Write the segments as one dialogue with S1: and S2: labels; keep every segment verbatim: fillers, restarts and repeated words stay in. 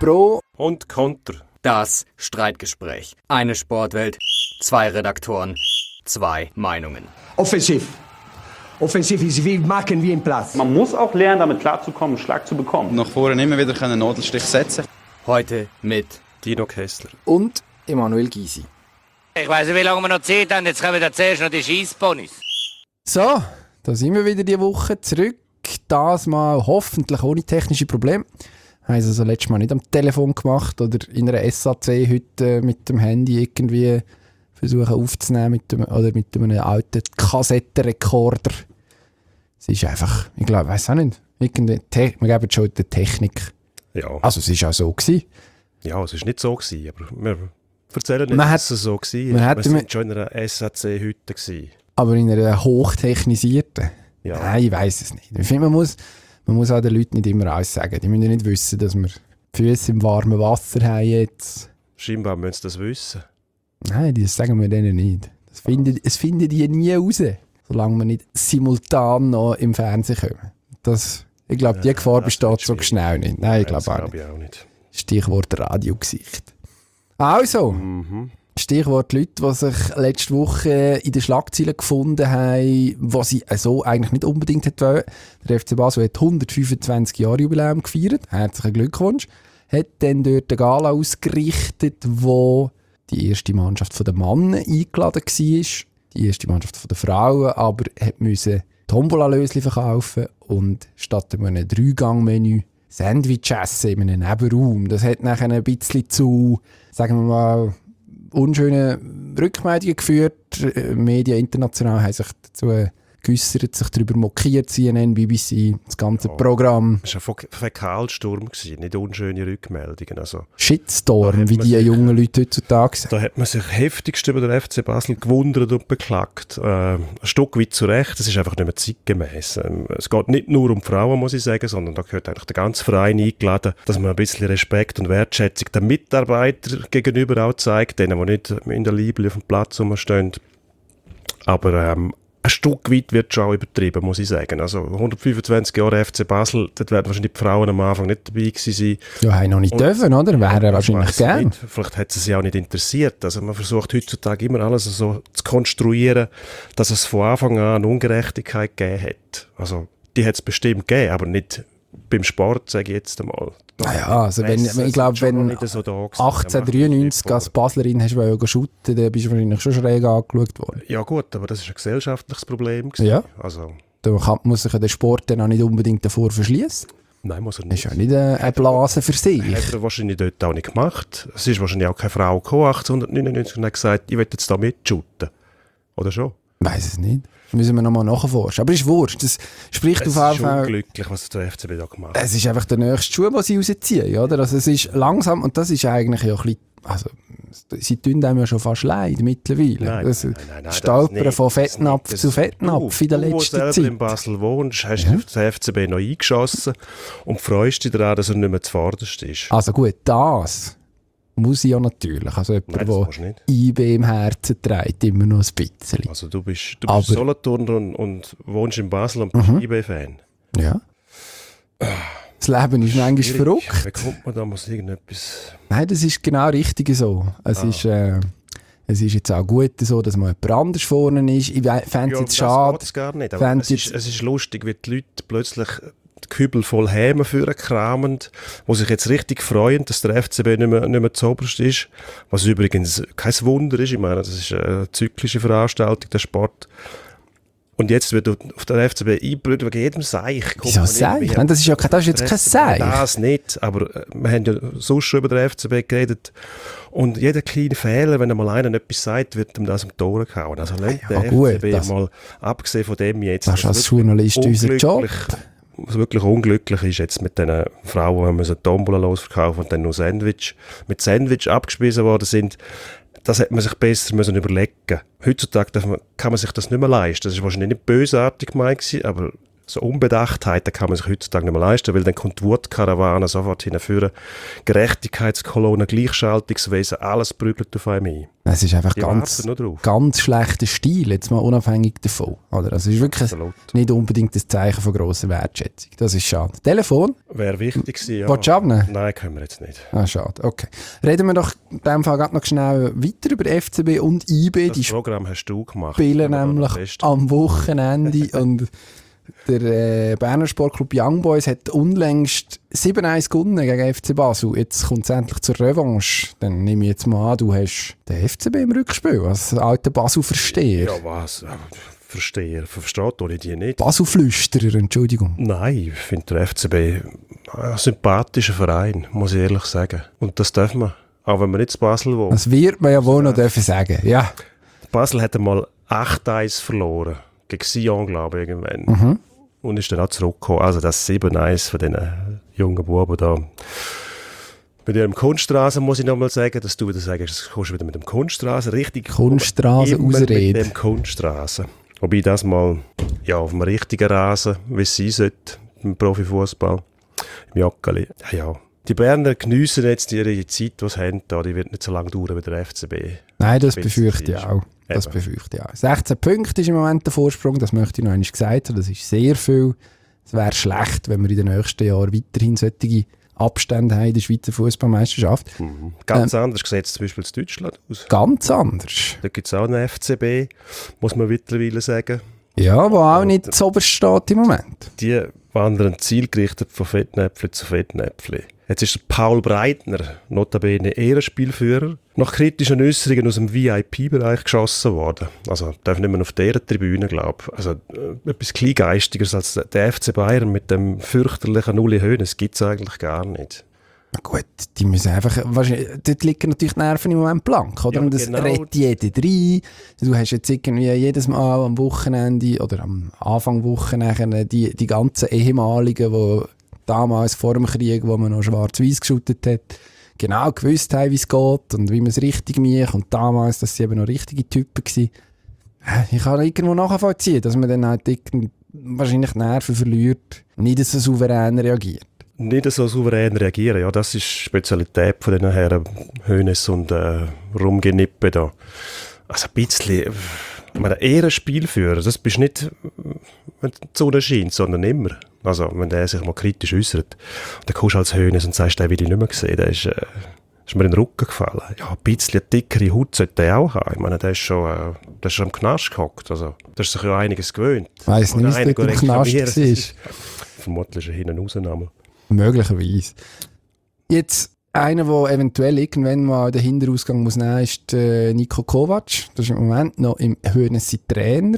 S1: Pro
S2: und Konter.
S1: Das Streitgespräch. Eine Sportwelt, zwei Redaktoren, zwei Meinungen.
S3: Offensiv. Offensiv ist wie machen wie im Platz.
S4: Man muss auch lernen, damit klarzukommen, einen Schlag zu bekommen.
S5: Nach vorne immer wieder einen Nadelstich setzen.
S1: Heute mit
S2: Dino Kessler.
S6: Und Emanuel Gysi.
S7: Ich weiss nicht, wie lange wir noch Zeit haben. Jetzt kommen wir zuerst noch die Scheissponys.
S6: So, da sind wir wieder diese Woche zurück. Das mal hoffentlich ohne technische Probleme. Haben sie also letztes Mal nicht am Telefon gemacht oder in einer S A C heute mit dem Handy irgendwie versuchen aufzunehmen mit dem, oder mit einem alten Kassettenrekorder. Es ist einfach, ich glaube, ich weiss auch nicht, irgendwie Te- wir geben schon die Technik.
S2: Ja.
S6: Also es war auch so gewesen.
S2: Ja, es war nicht so gewesen, aber wir erzählen nicht,
S6: Man
S2: dass
S6: hat-
S2: es so war.
S6: man
S2: Wir
S6: hat-
S2: waren schon in einer S A C-Hütte gewesen.
S6: Aber in einer hochtechnisierten?
S2: Ja.
S6: Nein, ich weiss es nicht. Ich finde, man muss, man muss auch den Leuten nicht immer alles sagen. Die müssen ja nicht wissen, dass wir die Füße im warmen Wasser haben jetzt.
S2: Scheinbar müssen sie das wissen.
S6: Nein, das sagen wir denen nicht. Das finden, es finden die nie raus, solange wir nicht simultan noch im Fernsehen kommen. Das, ich glaube, die
S2: Ja,
S6: Gefahr
S2: das
S6: besteht
S2: wird
S6: so
S2: schwierig.
S6: schnell nicht. Nein, ich
S2: Das
S6: glaube auch
S2: glaube
S6: nicht.
S2: ich auch nicht.
S6: Stichwort Radiogesicht. Also,
S2: Mhm.
S6: Stichwort Leute, die sich letzte Woche in den Schlagzeilen gefunden haben, was sie so eigentlich nicht unbedingt hätten wollen. Der F C Basel hat hundertfünfundzwanzig Jahre Jubiläum gefeiert. Herzlichen Glückwunsch. Hat dann dort eine Gala ausgerichtet, wo die erste Mannschaft der Männer eingeladen war. Die erste Mannschaft der Frauen aber hat müssen Tombola-Lösli verkaufen und statt einem Dreigang-Menü Sandwich essen in einem Nebenraum. Das hat nachher ein bisschen zu, sagen wir mal, unschönen Rückmeldungen geführt. Äh, Medien international haben sich dazu geäussert, sich darüber mokiert, C N N, B B C, das ganze
S2: Ja.
S6: Programm.
S2: Es war ein Fäkalsturm, gewesen, nicht unschöne Rückmeldungen. Also, Da
S6: Shitstorm,
S2: hat
S6: wie
S2: man
S6: die
S2: sich-
S6: jungen Leute heutzutage sagen.
S2: da hat man sich heftigst über den F C Basel gewundert und beklagt. Äh, ein Stück weit zu Recht, das ist einfach nicht mehr zeitgemäß. Ähm, es geht nicht nur um Frauen, muss ich sagen, sondern da gehört eigentlich der ganze Verein eingeladen, dass man ein bisschen Respekt und Wertschätzung den Mitarbeitern gegenüber auch zeigt, denen, die nicht in der Liebe auf dem Platz rumstehen. Aber ähm, ein Stück weit wird schon auch übertrieben, muss ich sagen. Also hundertfünfundzwanzig Jahre F C Basel, dort werden wahrscheinlich die Frauen am Anfang nicht dabei gewesen sein.
S6: Ja, haben noch nicht
S2: Und-
S6: dürfen, oder? Wäre
S2: Ja,
S6: wahrscheinlich
S2: ich weiss
S6: gern.
S2: nicht. Vielleicht hat es sie auch nicht interessiert. Also man versucht heutzutage immer alles so zu konstruieren, dass es von Anfang an eine Ungerechtigkeit gegeben hat. Also die hat es bestimmt gegeben, aber nicht beim Sport, sage ich jetzt einmal.
S6: Ah ja, also wenn,
S2: Presse
S6: wenn, ich
S2: sind
S6: glaube,
S2: schon noch
S6: wenn
S2: nicht so da gewesen.
S6: achtzehnhundertdreiundneunzig als Baslerin hast du shooten, dann bist du wahrscheinlich schon schräg angeschaut worden.
S2: Ja gut, aber das ist ein gesellschaftliches Problem gewesen.
S6: Ja.
S2: Also,
S6: Da kann, muss sich ja der Sport dann auch nicht unbedingt davor verschließen.
S2: nein, muss er
S6: Das ist
S2: nicht.
S6: ja nicht eine, eine Blase für sich.
S2: Hat er wahrscheinlich dort auch nicht gemacht. Es ist wahrscheinlich auch keine Frau gekommen, achtzehnhundertneunundneunzig, und hat gesagt, ich will jetzt da mitshooten. Oder schon?
S6: Ich weiss es nicht. Müssen wir nochmal nachforschen. Aber ist wurscht. Das spricht
S2: Es
S6: auf
S2: ist
S6: jeden Fall.
S2: unglücklich, was der F C B da gemacht hat.
S6: Es ist einfach der nächste Schuh, den sie rausziehen. Oder? Also es ist langsam, und das ist eigentlich ja ein bisschen, also sie tun einem ja schon fast leid mittlerweile.
S2: Nein,
S6: das
S2: nein, nein, nein, das
S6: Stolpern
S2: nicht,
S6: von
S2: das
S6: Fettnapf
S2: nicht.
S6: zu
S2: Das-
S6: Fettnapf
S2: du,
S6: in der
S2: du,
S6: letzten
S2: Du,
S6: Zeit.
S2: selber in Basel wohnst, hast
S6: Ja.
S2: den F C B noch eingeschossen und freust dich daran, dass er nicht mehr zuvorderst ist.
S6: Also gut, das muss ich ja natürlich. Also
S2: Nein,
S6: jemand,
S2: das
S6: der
S2: musst du nicht.
S6: I B im Herzen trägt, immer noch ein bisschen.
S2: Also du bist, du
S6: Aber-
S2: bist Solothurner und, und wohnst in Basel und bist
S6: Mhm.
S2: I B-Fan.
S6: Ja. Das Leben ist manchmal
S2: Schwierig.
S6: verrückt.
S2: Wie kommt man da mal irgendetwas...
S6: Nein, das ist genau richtig so. Es,
S2: Ah.
S6: ist, äh, es ist jetzt auch gut so, dass mal jemand anders vorne ist. Ich fände es jetzt schade.
S2: Das gar nicht. Aber
S6: Fänd's
S2: es, ist,
S6: jetzt-
S2: es ist lustig, wie die Leute plötzlich die Kübel voll Häme führen kramen, die sich jetzt richtig freuen, dass der F C B nicht mehr, nicht mehr zuoberst ist. Was übrigens kein Wunder ist. Ich meine, das ist eine zyklische Veranstaltung, der Sport. Und jetzt wird auf der F C B eingebrüht wegen jedem Seich. Kommt
S6: Wieso
S2: man nicht
S6: Seich?
S2: mehr.
S6: Nein, das ist ja kein- das ist jetzt
S2: Der
S6: kein
S2: F C B,
S6: Seich.
S2: Das nicht, aber äh, wir haben ja sonst schon über den F C B geredet. Und jeder kleine Fehler, wenn einmal einer etwas sagt, wird ihm das am Tor gehauen. Also lasst
S6: Ja,
S2: der
S6: gut,
S2: F C B
S6: das-
S2: mal, abgesehen von dem jetzt,
S6: Das ist
S2: was
S6: als
S2: wirklich
S6: Journalist unser Job.
S2: unglücklich- Was wirklich unglücklich ist jetzt mit den Frauen, die müssen Tombola losverkaufen und dann nur Sandwich, mit Sandwich abgespiesen worden sind. Das hätte man sich besser müssen überlegen. Heutzutage darf man, kann man sich das nicht mehr leisten. Das war wahrscheinlich nicht bösartig gemeint gewesen, aber So Unbedachtheit, da kann man sich heutzutage nicht mehr leisten, weil dann kommt die Wutkarawane sofort hinführen. Gerechtigkeitskolonne, Gleichschaltungswesen, alles prügelt auf einem ein.
S6: Es ist einfach
S2: Die
S6: ganz,
S2: warten noch drauf.
S6: ganz schlechter Stil, jetzt mal unabhängig davon. Oder? Also es ist wirklich
S2: Absolut.
S6: nicht unbedingt das Zeichen von grosser Wertschätzung. Das ist schade. Telefon?
S2: Wäre wichtig gewesen, ja.
S6: Willst du abnehmen?
S2: Nein, können wir jetzt nicht.
S6: Ah, schade, okay. Reden wir doch in diesem Fall gerade noch schnell weiter über F C B und I B.
S2: Das
S6: Die
S2: Programm hast du gemacht.
S6: spielen
S2: Das war
S6: nämlich
S2: das Beste.
S6: am Wochenende und der äh, Berner Sportclub Young Boys hat unlängst sieben eins gewonnen gegen F C Basel. Jetzt kommt es endlich zur Revanche. Dann nehme ich jetzt mal an, du hast den F C B im Rückspiel als alter Basel-Versteher.
S2: Ja, was? Verstehe. Versteht doch die nicht.
S6: Basel-Flüsterer, Entschuldigung.
S2: Nein, ich finde der F C B ein sympathischer Verein, muss ich ehrlich sagen. Und das darf man, auch wenn man nicht zu Basel wohnt.
S6: Das wird man ja wohl noch dürfen sagen. Ja.
S2: Basel hat einmal acht eins verloren. Gegen Sion, glaube ich, irgendwann.
S6: Mhm.
S2: Und ist dann auch zurückgekommen. Also das sieben eins von diesen jungen Buben da. Bei dem Kunststraße muss ich nochmal sagen, dass du wieder sagst, das kommst du wieder mit dem Kunststraße. Richtig.
S6: Kunststraße
S2: immer
S6: ausreden.
S2: mit dem Kunststraße. Wobei das mal ja, auf dem richtigen Rasen, wie es sein sollte, im Profifußball, im Joggeli. Ja, ja. Die Berner geniessen jetzt ihre Zeit, die sie haben. Da. Die wird nicht so lange dauern wie der F C B.
S6: Nein, das
S2: Wenn
S6: befürchte
S2: es
S6: ich
S2: ist.
S6: auch. Das
S2: Eben.
S6: befürchte ich auch. sechzehn Punkte ist im Moment der Vorsprung, das möchte ich noch einmal gesagt haben. Das ist sehr viel. Es wäre schlecht, wenn wir in den nächsten Jahren weiterhin solche Abstände haben in der Schweizer Fußballmeisterschaft.
S2: Mhm. Ganz ähm, anders sieht es zum Beispiel in Deutschland aus.
S6: Ganz anders.
S2: Da gibt es auch einen F C B, muss man mittlerweile sagen.
S6: Ja, wo auch nicht zu oberst steht im Moment.
S2: Die wandern zielgerichtet von Fettnäpfli zu Fettnäpfli. Jetzt ist der Paul Breitner, notabene Ehrenspielführer, nach kritischen Äußerungen aus dem V I P-Bereich geschossen worden. Also darf nicht mehr auf dieser Tribüne, glaube ich. Also äh, etwas Kleingeistigeres als der F C Bayern mit dem fürchterlichen Uli Hoeneß gibt es eigentlich gar nicht.
S6: Na gut, die müssen einfach, wahrscheinlich, dort liegen natürlich die Nerven im Moment blank, oder?
S2: Ja,
S6: Und das
S2: genau.
S6: redet jeder rein. Du hast jetzt irgendwie jedes Mal am Wochenende oder am Anfang Woche nachher die, die ganzen Ehemaligen, die damals vor dem Krieg, wo man noch schwarz-weiß geschüttet hat, genau gewusst haben, wie es geht und wie man es richtig macht. Und damals, dass sie eben noch richtige Typen waren. Ich kann irgendwo nachvollziehen, dass man dann halt wahrscheinlich Nerven verliert und nicht so souverän reagiert.
S2: Nicht so souverän reagieren, ja, das ist die Spezialität von den Herren Hoeneß und äh, Rumgenippe da. Also ein bisschen, ich meine, eher ein Spielführer, das bist nicht, wenn die Sonne scheint, sondern immer. Also, wenn der sich mal kritisch äußert, dann kommst du als Hoeneß und sagst, den will ich nicht mehr sehen, der ist, äh, ist mir in den Rücken gefallen. Ja, ein bisschen dickere Haut sollte der auch haben. Ich meine, der ist schon, äh, der ist schon am Knast gehockt, also, der ist sich ja einiges gewöhnt.
S6: Ich weiss nicht, wie es dort im Knast war.
S2: Vermutlich ein Hinten raus nochmal.
S6: Möglicherweise. Jetzt einer, der eventuell irgendwann mal den Hinterausgang muss nehmen, ist äh, Niko Kovac. Das ist im Moment noch im Hoeneß Trainer.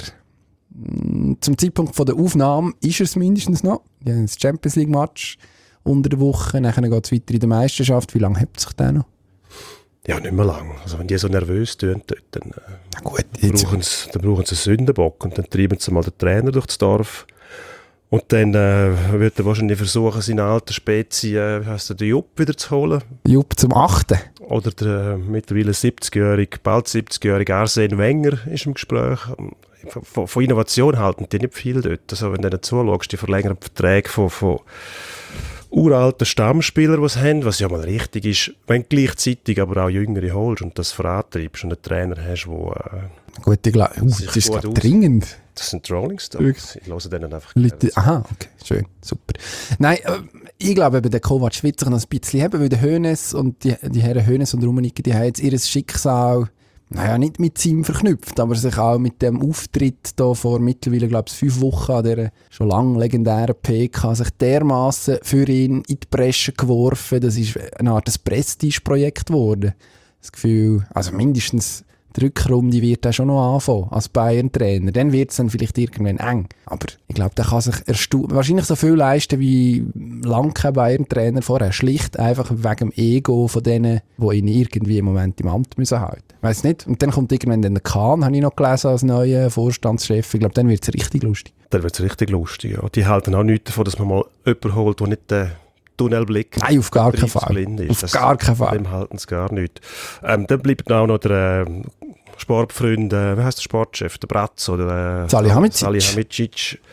S6: Zum Zeitpunkt von der Aufnahme ist er es mindestens noch. Die haben das Champions League Match unter der Woche. Dann geht es weiter in der Meisterschaft. Wie lange hebt sich der noch?
S2: Ja, nicht mehr lang. Also wenn die so nervös tun, dann, äh,
S6: Na gut, jetzt,
S2: brauchen sie, dann brauchen sie einen Sündenbock und dann treiben sie mal den Trainer durch das Dorf. Und dann äh, wird er wahrscheinlich versuchen, seine alte Spezie, äh, wie heisst der, den Jupp wieder zu holen.
S6: Jupp zum Achten.
S2: Oder der äh, mittlerweile siebzigjährige, bald siebzigjährige Arsene Wenger ist im Gespräch. Von, von Innovation halten die nicht viel dort. Also wenn du denen zuschaust, die verlängern Verträge von, von uralten Stammspielern, die sie haben, was ja mal richtig ist, wenn du gleichzeitig aber auch Jüngere holst und das vorantreibst und einen Trainer hast, der... Äh,
S6: Gut, ich glaube, uh, das ist glaub, dringend.
S2: Das sind Rolling Stones. Ich höre denen einfach
S6: Leute,
S2: gerne.
S6: aha, okay, schön, super. Nein, äh, ich glaube, eben, der Kovac wird sich noch ein bisschen haben, weil der Hoeneß und die, die Herren Hoeneß und Rummenigge, die haben jetzt ihr Schicksal, naja, nicht mit ihm verknüpft, aber sich auch mit dem Auftritt da vor mittlerweile, glaube ich, fünf Wochen an dieser schon lang legendären P K sich dermassen für ihn in die Bresche geworfen. Das ist eine Art Prestigeprojekt geworden. Das Gefühl, also mindestens die Rückrunde wird er schon noch anfangen als Bayern-Trainer. Dann wird es dann vielleicht irgendwann eng. Aber ich glaube, der kann sich wahrscheinlich so viel leisten wie lange kein Bayern-Trainer vorher. Schlicht einfach wegen dem Ego von denen, die ihn irgendwie im Moment im Amt müssen halten. Weiss nicht. Und dann kommt irgendwann der Kahn, habe ich noch gelesen, als neuer Vorstandschef. Ich glaube, dann wird es richtig lustig.
S2: Dann wird es richtig lustig, ja. Die halten auch nichts davon, dass man mal jemanden holt, der nicht den Tunnelblick
S6: Nein, auf gar keinen Fall.
S2: ist.
S6: Auf
S2: das,
S6: gar keinen Fall.
S2: Dem halten sie gar nicht. Ähm, dann bleibt auch noch der äh, Sportfreund, äh, wie heisst der Sportchef, der Bratzo, der äh,
S6: Salihamidzic.
S2: Salihamidzic,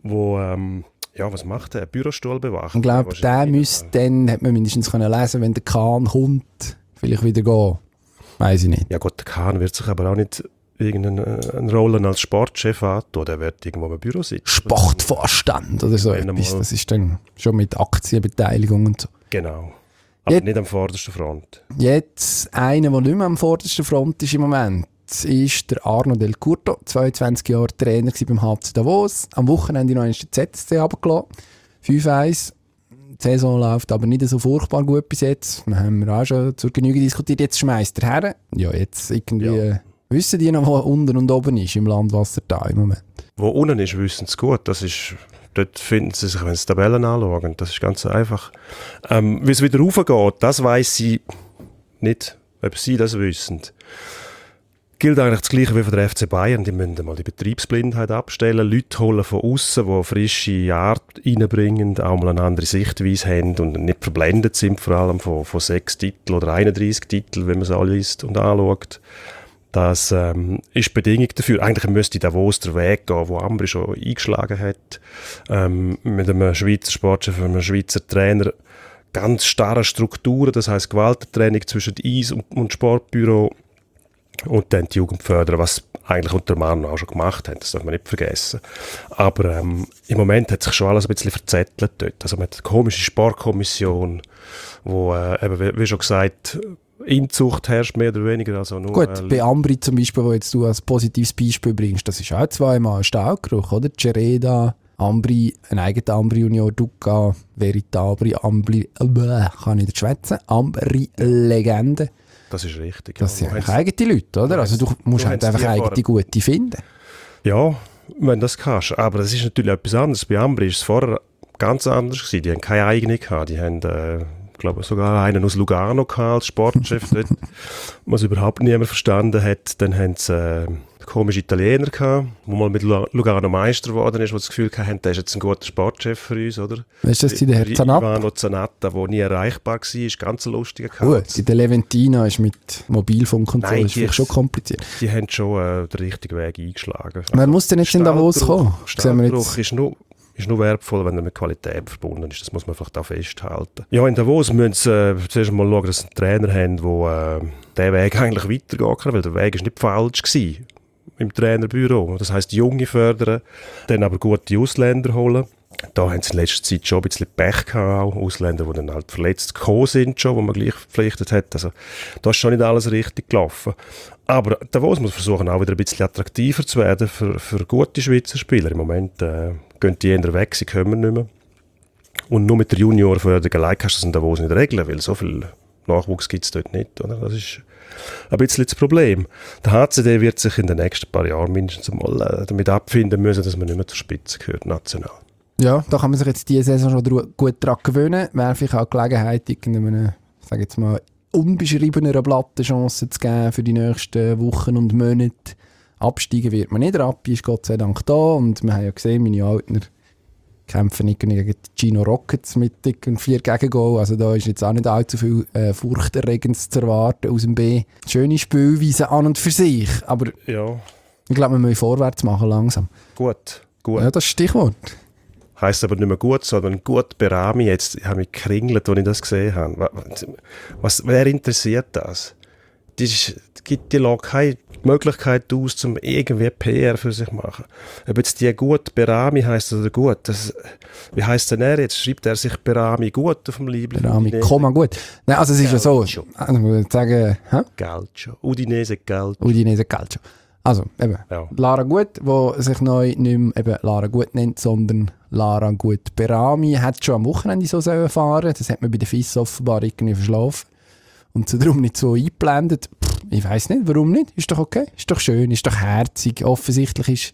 S2: wo ähm, ja, was macht der? Bürostuhl bewacht?
S6: Ich glaube, der müsste dann, hat man mindestens können lesen, wenn der Kahn kommt, vielleicht wieder gehen. Weiss ich nicht.
S2: Ja gut, der Kahn wird sich aber auch nicht irgendeine eine Rolle als Sportchef antun. Der wird irgendwo im Büro sitzen.
S6: Sportvorstand oder so
S2: Wenn
S6: etwas.
S2: einmal-
S6: Das ist dann schon mit Aktienbeteiligung und so.
S2: Genau. Aber
S6: Jetzt-
S2: nicht am vordersten Front.
S6: Jetzt einer, der nicht mehr am vordersten Front ist im Moment, ist der Arno Del Curto, zweiundzwanzig Jahre Trainer gewesen beim H C Davos. Am Wochenende noch einmal den Z S C runtergelassen. fünf eins. Die Saison läuft aber nicht so furchtbar gut bis jetzt. Wir haben auch schon zur Genüge diskutiert. Jetzt schmeißt er her. Ja, jetzt irgendwie...
S2: Ja.
S6: Wissen die noch, wo unten und oben ist im Landwassertal im Moment?
S2: Wo unten ist, wissen sie gut. Das ist, dort finden sie sich, wenn sie die Tabellen anschauen. Das ist ganz einfach. Ähm, wie es wieder raufgeht, das weiss sie nicht, ob sie das wissen. Gilt eigentlich das Gleiche wie für den F C Bayern. Die müssen mal die Betriebsblindheit abstellen, Leute holen von außen, die frische Art reinbringen, auch mal eine andere Sichtweise haben und nicht verblendet sind, vor allem von, von sechs Titeln oder einunddreissig Titeln, wenn man es alle liest und anschaut. Das ähm, ist Bedingung dafür. Eigentlich müsste Davos der Weg gehen, wo Ambri schon eingeschlagen hat. Ähm, mit einem Schweizer Sportchef, einem Schweizer Trainer. Ganz starre Strukturen, das heisst Gewaltentraining zwischen Eis und, und Sportbüro. Und dann die Jugend fördern, was eigentlich unter Manu auch schon gemacht haben. Das darf man nicht vergessen. Aber ähm, im Moment hat sich schon alles ein bisschen verzettelt dort. Also man hat eine komische Sportkommission, wo, äh, eben, wie, wie schon gesagt, Inzucht herrscht mehr oder weniger. Also nur,
S6: Gut,
S2: äh,
S6: bei Ambri zum Beispiel, wo jetzt du als positives Beispiel bringst, das ist auch zweimal ein Stahlgeruch, oder? Cereda, Ambri, ein eigener Ambri Junior, Duca, Veritabri, Ambri, äh, kann ich nicht schwätzen, Ambri-Legende.
S2: Das ist richtig.
S6: Das
S2: ja.
S6: sind eigentlich eigene Leute, oder? Also du musst
S2: du
S6: halt
S2: hast
S6: einfach
S2: die
S6: eigene gute finden.
S2: Ja, wenn das kannst. Aber das ist natürlich etwas anderes. Bei Ambri ist es vorher ganz anders gewesen. Die haben keine eigene gehabt. Die haben, äh, ich glaube, sogar einen aus Lugano gehabt als Sportchef dort, was überhaupt niemand verstanden hat. Dann haben sie äh, komische Italiener gehabt, wo mal mit Lugano Meister geworden ist, wo sie das Gefühl hatten, der ist jetzt ein guter Sportchef für uns, oder?
S6: Weißt du, das ist der Herr Zanatta?
S2: Ivano Zanatta, der nie erreichbar war, ist ganz ein lustiger
S6: Gut,
S2: Kerl.
S6: der Leventina ist mit Mobilfunk und so,
S2: Nein,
S6: ist
S2: die
S6: vielleicht schon
S2: ist-
S6: kompliziert.
S2: Die haben schon äh, den richtigen Weg eingeschlagen.
S6: Wer muss denn jetzt in Davos
S2: Stahldruck-
S6: kommen? Sehen wir
S2: Stahldruck
S6: jetzt.
S2: ist nur, ist nur wertvoll, wenn er mit Qualität verbunden ist. Das muss man vielleicht auch festhalten. Ja, in Davos müssen sie äh, zuerst mal schauen, dass sie einen Trainer haben, der äh, diesen Weg eigentlich weitergehen kann, weil der Weg ist nicht falsch gewesen im Trainerbüro. Das heisst, Junge fördern, dann aber gute Ausländer holen. Da haben sie in letzter Zeit schon ein bisschen Pech gehabt, auch Ausländer, die dann halt verletzt gekommen sind, schon, wo man gleich verpflichtet hat. Also da ist schon nicht alles richtig gelaufen. Aber Davos muss versuchen, auch wieder ein bisschen attraktiver zu werden für, für gute Schweizer Spieler. Im Moment äh, gehen die eher weg, sie kommen nicht mehr. Und nur mit der Juniorförderung allein kannst du das in Davos nicht regeln, weil so viel Nachwuchs gibt es dort nicht. Oder? Das ist ein bisschen das Problem. Der H C D wird sich in den nächsten paar Jahren mindestens mal äh, damit abfinden müssen, dass man nicht mehr zur Spitze gehört, national.
S6: Ja, da kann man sich jetzt diese Saison schon dru- gut daran gewöhnen. Wäre vielleicht auch Gelegenheit, irgendeinem, sag jetzt mal, unbeschriebeneren Blatt eine Chance zu geben für die nächsten Wochen und Monate. Absteigen wird man nicht. Rappi ist Gott sei Dank da und wir haben ja gesehen, meine Altner kämpfen nicht gegen die Gino Rockets mit dicken vier Gegengol. Also da ist jetzt auch nicht allzu viel äh, Furchterregendes zu erwarten aus dem B. Schöne Spielweise an und für sich, aber
S2: Ja,
S6: ich glaube, wir müssen vorwärts machen langsam.
S2: gut. gut.
S6: Ja, das ist das Stichwort.
S2: Heisst aber nicht mehr gut, sondern gut Berami. Jetzt ich habe mich gekringelt, als ich das gesehen habe. Wa- Was, wer interessiert das? Das ist, gibt die Leute keine Möglichkeit aus, um irgendwie P R für sich zu machen. Ob jetzt die gut Berami heisst oder gut, das, wie heisst denn er jetzt? Schreibt er sich Berami gut auf dem Liebling?
S6: Rami, Komma gut. Nein, also es ist ja so,
S2: Calcio.
S6: also ich würde sagen, hä?
S2: Calcio. Udinese Calcio.
S6: Udinese Calcio. Also eben,
S2: Ja.
S6: Lara Gut, die sich neu nicht mehr eben Lara Gut nennt, sondern Lara Gut Berami, hat schon am Wochenende so sollen fahren. Das hat man bei der F I S offenbar irgendwie verschlafen. Und sie darum nicht so eingeblendet. Pff, ich weiss nicht, warum nicht. Ist doch okay, ist doch schön, ist doch herzig. Offensichtlich ist,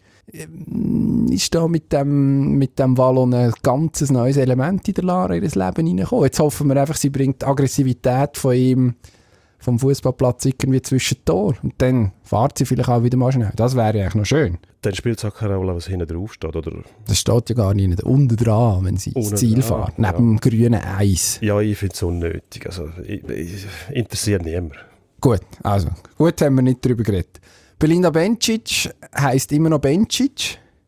S6: ähm, ist da mit dem, mit dem Wallon ein ganz neues Element in der Lara in ihr Leben hineingekommen. Jetzt hoffen wir einfach, sie bringt die Aggressivität von ihm vom Fußballplatz irgendwie zwischen die Tor. Und dann fährt sie vielleicht auch wieder mal schnell. Das wäre eigentlich noch schön.
S2: Dann spielt es auch keine Rolle, was hinten drauf steht, oder?
S6: Das steht ja gar nicht unten dran, wenn sie ins
S2: Unten
S6: Ziel
S2: dran,
S6: fährt.
S2: ja.
S6: Neben dem grünen Eis.
S2: Ja, ich finde es unnötig. Also, ich, ich, interessiert niemand.
S6: Gut, also, gut haben wir nicht darüber geredet. Belinda Bencic heisst immer noch Bencic.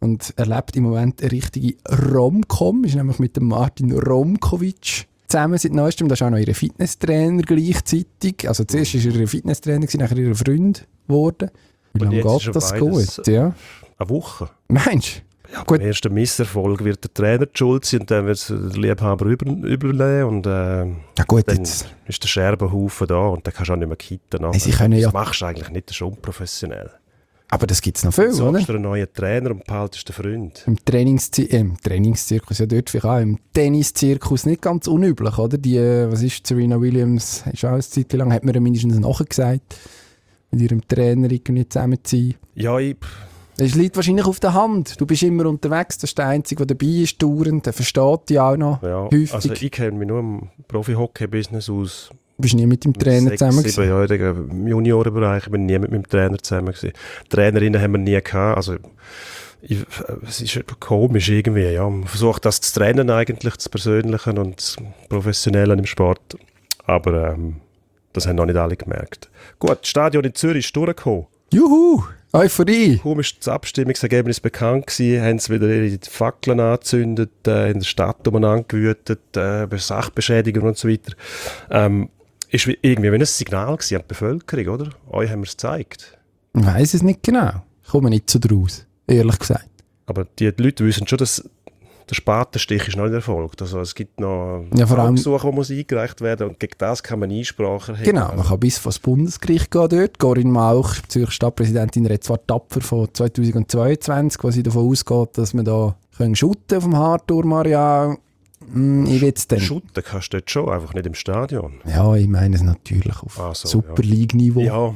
S6: und erlebt im Moment eine richtige Rom-Com. Ist nämlich mit dem Martin Romkovic zusammen seit neuestem. Das ist auch noch ihr Fitnesstrainer gleichzeitig. Also zuerst war er ihr Fitnesstrainer, nachher ihr Freund geworden. Wie lange geht das gut? Ja.
S2: Eine Woche.
S6: Meinst du?
S2: Ja, beim ersten Misserfolg wird der Trainer die schuld sein und dann wird es der Liebhaber über, übernehmen und äh,
S6: ja, gut,
S2: dann
S6: jetzt.
S2: ist der Scherbenhaufen da und dann kannst du auch nicht mehr kitten.
S6: Hey, sie können ja,
S2: das machst du eigentlich nicht, das ist unprofessionell.
S6: aber das gibt es noch viel,
S2: Du
S6: oder?
S2: suchst dir einen neuen Trainer und behaltest den Freund.
S6: Im, Trainingszi- äh, im Trainingszirkus, ja dort vielleicht auch, im Tenniszirkus nicht ganz unüblich, oder? Die, äh, was ist, Serena Williams, ist auch eine Zeit lang, hat mir mindestens nachgesagt, mit ihrem Trainer irgendwie zusammen zu sein.
S2: Ja, ich...
S6: Das liegt wahrscheinlich auf der Hand. Du bist immer unterwegs, das ist der Einzige, der dabei ist, dauernd, der versteht dich auch noch
S2: Ja,
S6: häufig.
S2: also ich kenne mich nur im Profi-Hockey-Business aus.
S6: Du bist nie mit dem Trainer
S2: sechs,
S6: zusammen
S2: sieben Jahren im Juniorenbereich. Ich bin nie mit meinem Trainer zusammen gewesen. Trainerinnen haben wir nie gehabt. Also, ich, es ist komisch irgendwie. Ja. Man versucht das zu trennen eigentlich, das Persönliche und das Professionelle im Sport. Aber ähm, das haben noch nicht alle gemerkt. Gut, das Stadion in Zürich ist durchgekommen.
S6: Juhu! Euphorie!
S2: Kaum ist das Abstimmungsergebnis bekannt gewesen, haben sie wieder ihre Fackeln angezündet, äh, in der Stadt umeinander gewütet, äh, Sachbeschädigung und so weiter. Ähm, ist wie, irgendwie wie ein Signal gewesen an die Bevölkerung, oder? Euch haben wir es gezeigt.
S6: Ich weiss es nicht genau. Ich komme nicht so draus, ehrlich gesagt.
S2: Aber die Leute wissen schon, dass der Spatenstich ist noch nicht erfolgt. Also es gibt noch
S6: Ja, vor allem-
S2: Gesuche, die muss eingereicht werden und gegen das kann man Einsprache erheben.
S6: Genau, man kann bis vor das Bundesgericht gehen dort. Corinne Mauch, Zürcher Stadtpräsidentin, redet zwar tapfer von zweitausendzweiundzwanzig, wo sie davon ausgeht, dass wir da können shooten auf dem Hardturm-Areal. Hm, ich will's dann.
S2: Shooten kannst du dort schon, einfach nicht im Stadion.
S6: Ja, ich meine es natürlich auf
S2: Ah, so,
S6: Super League-Niveau.
S2: Ja,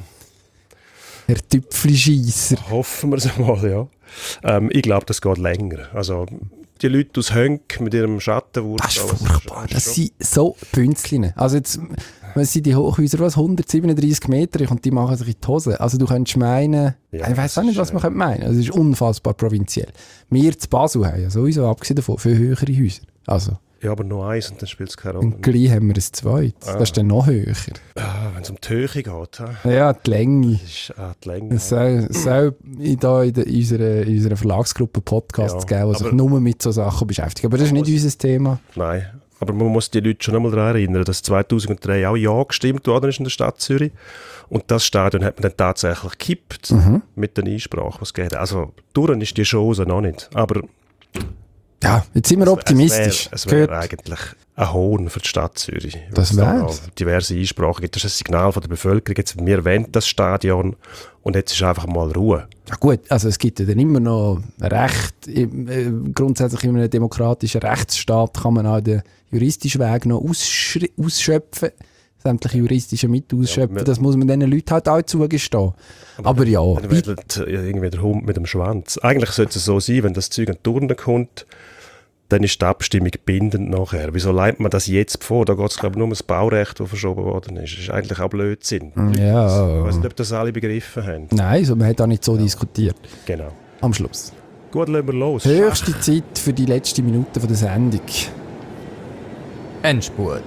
S6: Herr Tüpfli-Scheisser.
S2: hoffen wir es mal, ja. Ähm, ich glaube, das geht länger. Also die Leute aus Hönk mit ihrem Schattenwurf.
S6: Das ist furchtbar. Das sind so Bünzlin. Also jetzt, wenn sie die Hochhäuser, was, hundertsiebenunddreißig Meter, und die machen sich in die Hose. Also du könntest meinen,
S2: Ja,
S6: ich weiß auch
S2: das
S6: nicht, was
S2: ist,
S6: man könnte meinen. Also es ist unfassbar provinziell. Wir zu Basel haben ja sowieso, abgesehen davon, viel höhere Häuser. Also,
S2: Ja, aber nur eins und dann spielt es keine Rolle.
S6: und gleich haben wir ein zweites.
S2: Ah.
S6: Das ist dann noch höher.
S2: Ah, wenn es um die Höhe geht, he?
S6: Ja, die Länge.
S2: das ist ah, die Länge.
S6: Es soll, es soll in, da in, der, in, unserer, in unserer Verlagsgruppe Podcasts
S2: Ja,
S6: geben, die sich
S2: aber-
S6: nur mit so Sachen beschäftigen. Aber das ist nicht unser Thema.
S2: Nein, aber man muss die Leute schon einmal daran erinnern, dass zweitausenddrei auch Ja gestimmt worden ist in der Stadt Zürich. Und das Stadion hat man dann tatsächlich gekippt
S6: Mhm.
S2: mit den Einsprachen, was es geht. Also durch ist die Chance noch nicht. Aber
S6: Ja, jetzt sind wir optimistisch.
S2: Es wäre
S6: Gehört.
S2: wär eigentlich ein Hohn für die Stadt Zürich. weil
S6: Das
S2: es da
S6: wär's.
S2: noch diverse Einsprachen gibt. Das ist ein Signal von der Bevölkerung. Jetzt, wir wollen das Stadion und jetzt ist einfach mal Ruhe.
S6: Ja gut, also es gibt ja dann immer noch Recht. Im, äh, grundsätzlich in einem demokratischen Rechtsstaat kann man auch den juristischen Weg noch ausschri- ausschöpfen. Sämtliche juristische Mittel ausschöpfen.
S2: wir-
S6: Das muss man diesen Leuten halt auch zugestehen. Aber, ja,
S2: Dann
S6: wie-
S2: wird irgendwie der Hund mit dem Schwanz. Eigentlich sollte es so sein, wenn das Zeug an die Turnen kommt, dann ist die Abstimmung bindend nachher. Wieso leitet man das jetzt vor? Da geht es, glaube ich, nur um das Baurecht, das verschoben worden ist. Das ist eigentlich auch Blödsinn.
S6: ja.
S2: Ich weiß nicht, ob das alle begriffen haben.
S6: Nein, so, man hat auch nicht so diskutiert.
S2: Genau.
S6: Am Schluss.
S2: Gut, lassen wir los.
S6: Höchste Zeit für die letzte Minute von der Sendung.
S1: Endspurt.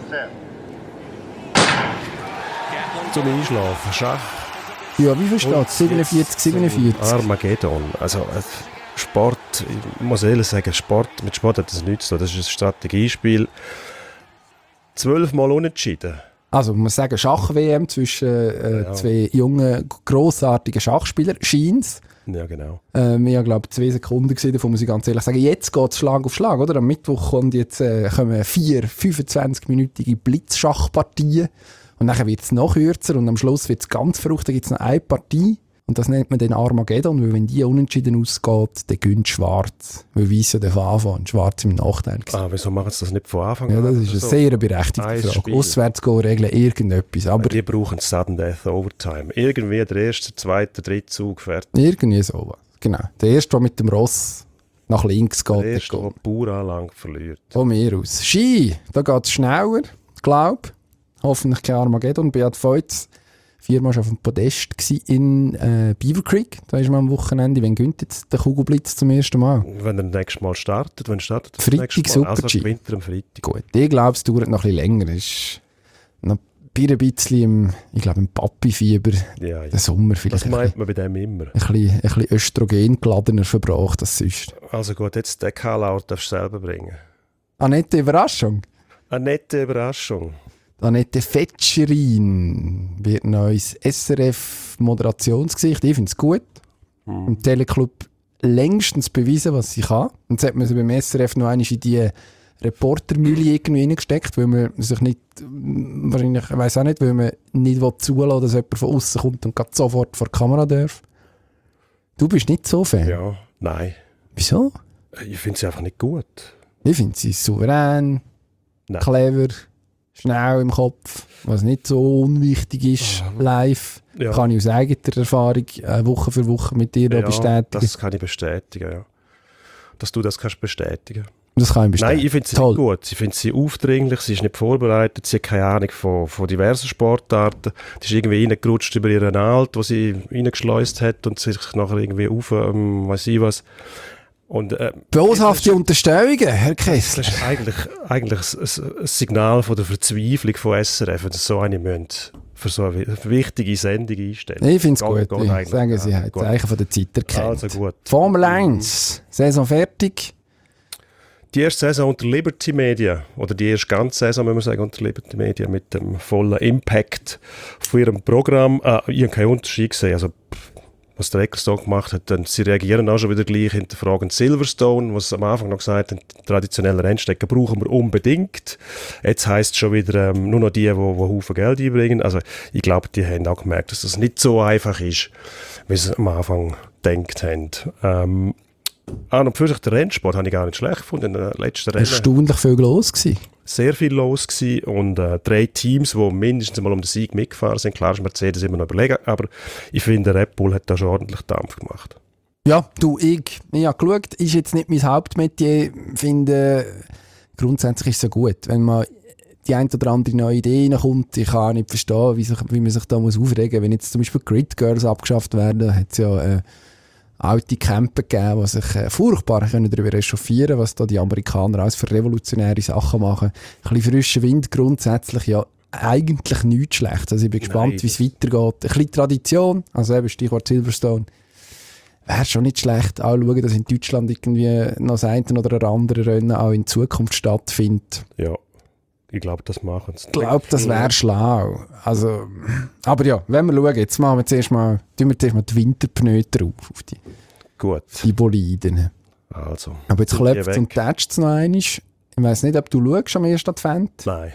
S2: Zum Einschlafen. Schach.
S6: Ja, wie viel steht es? siebenundvierzig, siebenundvierzig.
S2: Armageddon. Also äh, Sport, ich muss ehrlich sagen, Sport, mit Sport hat das nichts zu tun. Das ist ein Strategiespiel. Zwölfmal unentschieden.
S6: Also, man muss sagen, Schach-W M zwischen äh,
S2: Ja.
S6: zwei jungen, grossartigen Schachspielern. Scheint's.
S2: Ja, genau.
S6: Äh, wir haben, glaube ich, zwei Sekunden gesehen, davon muss ich ganz ehrlich sagen. Jetzt geht es Schlag auf Schlag, oder? Am Mittwoch kommt jetzt, äh, kommen vier fünfundzwanzig-minütige Blitzschachpartien. Und dann wird es noch kürzer und am Schluss wird es ganz verrückt. Da gibt es noch eine Partie und das nennt man dann Armageddon, weil wenn die unentschieden ausgeht, dann gönnt Schwarz. Weil Weiss ja darf anfangen und Schwarz im Nachteil gewesen.
S2: Ah, wieso machen sie das nicht von Anfang
S6: Ja,
S2: an?
S6: das ist eine
S2: So?
S6: sehr berechtigte
S2: Ein
S6: Frage.
S2: Spiel.
S6: Auswärts-Go-Regeln, irgendetwas. Aber
S2: Die brauchen Sudden Death Overtime. Irgendwie der erste, zweite, dritte Zug fertig.
S6: irgendwie so. Genau. Der erste, der mit dem Ross nach links geht,
S2: Der
S6: der
S2: erste, der
S6: geht.
S2: Bauranlang verliert.
S6: Von mir aus. Ski, da geht es schneller, glaube hoffentlich kein Armageddon. Beat Feutz, viermal schon auf dem Podest gsi in äh, Beaver Creek. Da ist man am Wochenende. Wann gönnt jetzt der Kugelblitz zum ersten Mal?
S2: Wenn er nächstes Mal startet, wenn startet er das
S6: Freitag
S2: nächste Mal? Also
S6: Super-G.
S2: gewinnt er am Freitag.
S6: Gut, ich glaube, es dauert noch ein bisschen länger. Es ist noch bin ein bisschen im, ich glaube, im Papi-Fieber,
S2: Ja, ja.
S6: den Sommer vielleicht
S2: Das
S6: ein
S2: meint man bei dem immer.
S6: bisschen, ein bisschen, ein bisschen östrogengeladener verbracht als sonst.
S2: Also gut, jetzt den Call-Out darfst du selber bringen.
S6: Annette Überraschung.
S2: Eine nette Überraschung.
S6: Annette Fetscherin wird neues S R F-Moderationsgesicht. Ich finde es gut.
S2: Hm.
S6: Im Teleclub längstens bewiesen, was sie kann. Und jetzt hat man sie beim S R F noch einmal in die Reportermühle irgendwie reingesteckt, weil man sich nicht, wahrscheinlich, ich weiss auch nicht, weil man nicht zulassen will, dass jemand von außen kommt und gerade sofort vor die Kamera darf. Du bist nicht so Fan.
S2: Ja, nein.
S6: Wieso?
S2: Ich finde sie einfach nicht gut.
S6: Ich finde sie souverän,
S2: Nein.
S6: clever, schnell im Kopf, was nicht so unwichtig ist, live.
S2: Ja.
S6: Kann ich aus eigener Erfahrung äh, Woche für Woche mit dir
S2: Ja,
S6: bestätigen.
S2: das kann ich bestätigen, ja. Dass du das kannst bestätigen.
S6: Das kann ich bestätigen.
S2: Nein, ich finde sie
S6: Toll.
S2: nicht gut. Ich finde sie aufdringlich, sie ist nicht vorbereitet, sie hat keine Ahnung von, von diversen Sportarten. Die ist irgendwie reingerutscht über ihren Alt, wo sie reingeschleust hat und sich nachher irgendwie auf, ähm, weiss ich was. Und, äh,
S6: Boshafte Unterstellungen, Herr Kessler.
S2: das ist eigentlich, eigentlich ein, ein Signal von der Verzweiflung von S R F, wenn sie so eine müssen für so eine wichtige Sendung einstellen.
S6: Ich finde es
S2: Geht-
S6: gut.
S2: geht
S6: Ich
S2: eigentlich.
S6: sage, sie
S2: Ja,
S6: hat
S2: gut.
S6: Zeichen von der Zeit erkannt.
S2: Also gut.
S6: Formel eins, Saison fertig.
S2: Die erste Saison unter Liberty Media, oder die erste ganze Saison, muss man sagen, unter Liberty Media, mit dem vollen Impact von ihrem Programm. Ah, ich habe keinen Unterschied gesehen. Also, pff, was der Ecclestone gemacht hat, dann, sie reagieren auch schon wieder gleich, hinterfragen Silverstone, was sie am Anfang noch gesagt haben, traditionelle Rennstrecken brauchen wir unbedingt. Jetzt heisst es schon wieder, ähm, nur noch die, die, die Haufen Geld einbringen. Also, ich glaube, die haben auch gemerkt, dass das nicht so einfach ist, wie sie am Anfang gedacht haben. Ähm, An und für sich, der Rennsport habe ich gar nicht schlecht gefunden. In den letzten Rennen
S6: Erstaunlich viel los gewesen.
S2: sehr viel los gewesen und äh, drei Teams, die mindestens mal um den Sieg mitgefahren sind. Klar ist Mercedes immer noch überlegen, aber ich finde, Red Bull hat da schon ordentlich Dampf gemacht.
S6: Ja, du, ich, ich habe geschaut, ist jetzt nicht mein Hauptmetier. Ich finde, grundsätzlich ist es so gut, wenn man die ein oder andere neue Idee reinkommt. Ich kann nicht verstehen, wie, sich, wie man sich da muss aufregen muss. Wenn jetzt zum Beispiel Grid Girls abgeschafft werden, hat es ja äh, alte Camper gegeben, die sich äh, furchtbar können darüber echauffieren, was da die Amerikaner alles für revolutionäre Sachen machen. Ein bisschen frischer Wind grundsätzlich ja eigentlich nichts Schlechtes. Also ich bin gespannt, wie es weitergeht. Ein bisschen Tradition, also eben Stichwort Silverstone, wäre schon nicht schlecht. Auch schauen, dass in Deutschland irgendwie noch das eine oder andere Rennen auch in Zukunft stattfindet.
S2: Ja, ich glaube, das machen sie.
S6: Ich glaube, das wäre schlau. Also, aber ja, wenn wir schauen, jetzt machen wir zuerst mal, tun wir zuerst mal die Winterpneu drauf, auf die,
S2: Gut,
S6: die Boliden.
S2: also.
S6: Aber jetzt
S2: sind die
S6: klopft es
S2: weg?
S6: und tätscht es noch einmal. Ich weiss nicht, ob du schaust am ersten Advent.
S2: Nein.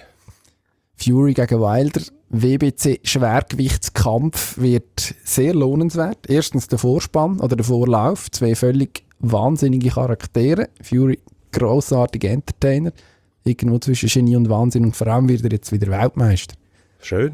S6: Fury gegen Wilder. W B C Schwergewichtskampf wird sehr lohnenswert. Erstens der Vorspann oder der Vorlauf. Zwei völlig wahnsinnige Charaktere. Fury, grossartiger Entertainer. Irgendwo zwischen Genie und Wahnsinn. Und vor allem wird er jetzt wieder Weltmeister.
S2: Schön.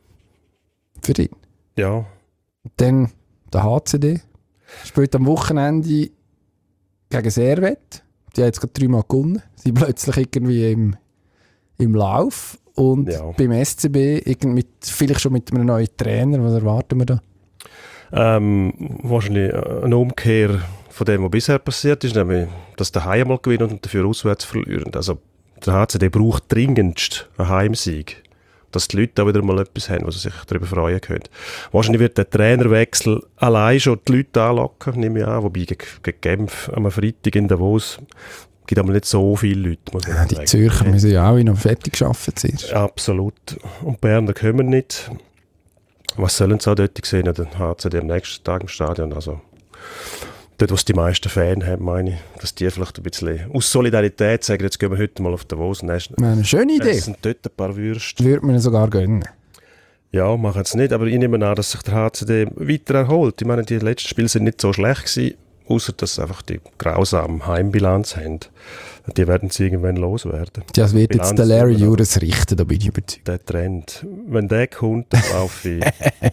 S6: Für ihn.
S2: Ja.
S6: Dann der H C D. Spielt am Wochenende gegen Servet. Die haben jetzt gerade dreimal gewonnen. Sie sind plötzlich irgendwie im, im Lauf. Und
S2: Ja.
S6: beim S C B irgend mit, vielleicht schon mit einem neuen Trainer. Was erwarten wir da?
S2: Ähm, wahrscheinlich eine Umkehr von dem, was bisher passiert ist, nämlich, dass der Heim mal gewinnen und dafür auswärts verlieren. Also der H C D braucht dringendst einen Heimsieg, dass die Leute da wieder mal etwas haben, wo sie sich darüber freuen können. Wahrscheinlich wird der Trainerwechsel allein schon die Leute anlocken, nehme ich an, wobei gegen, gegen Genf am Freitag in Davos gibt aber nicht so viele Leute, muss man
S6: Ja,
S2: sagen.
S6: die Zürcher müssen ja auch noch fertig arbeiten zuerst.
S2: Absolut. Und die Berner kommen nicht. Was sollen sie auch dort sehen? Den H C D am nächsten Tag im Stadion. Also, dort, wo es die meisten Fans haben, meine ich, dass die vielleicht ein bisschen aus Solidarität sagen, jetzt gehen wir heute mal auf Davos und essen,
S6: Eine schöne Idee.
S2: essen dort ein paar Würste.
S6: Würde man ihnen sogar gönnen.
S2: Ja, machen es nicht, aber ich nehme an, dass sich der H C D weiter erholt. Ich meine, die letzten Spiele sind nicht so schlecht gewesen, außer dass sie einfach die grausame Heimbilanz haben. Die werden sie irgendwann loswerden.
S6: Das wird jetzt
S2: Bilanz
S6: der Larry
S2: immer noch.
S6: Juras richten, da bin ich überzeugt.
S2: Der Trend. Wenn der kommt, dann laufe ich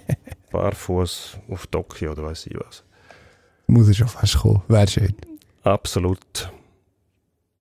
S2: barfuß auf Tokio oder weiss ich was.
S6: Muss er schon fast kommen. Wäre schön.
S2: Absolut.